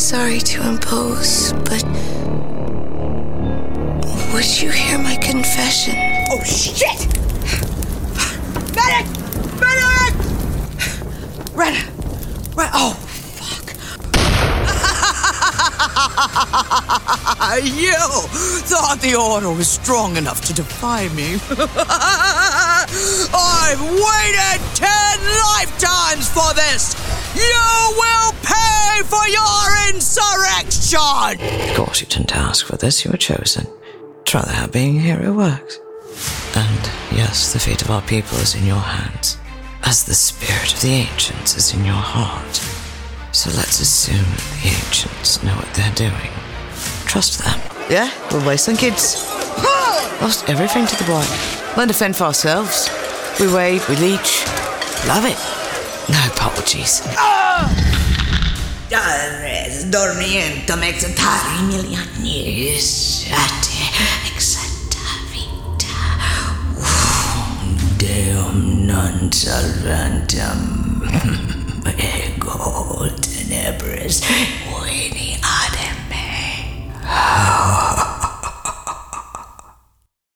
sorry to impose, but would you hear my confession? Oh, shit! Medic! Medic! Red! Oh, fuck. You thought the order was strong enough to defy me. I've waited 10 lifetimes for this! You will pay for your insurrection! Of course you didn't ask for this, you were chosen. Try that how being a hero works. And yes, the fate of our people is in your hands, as the spirit of the ancients is in your heart. So let's assume that the ancients know what they're doing. Trust them. Yeah, we're wasteland kids. Lost everything to the blight. Learn to fend for ourselves. We wade, we leech. Love it. No apologies. Dormiento mexitari milianis ate exata vita. Deum non salvantem ego tenebris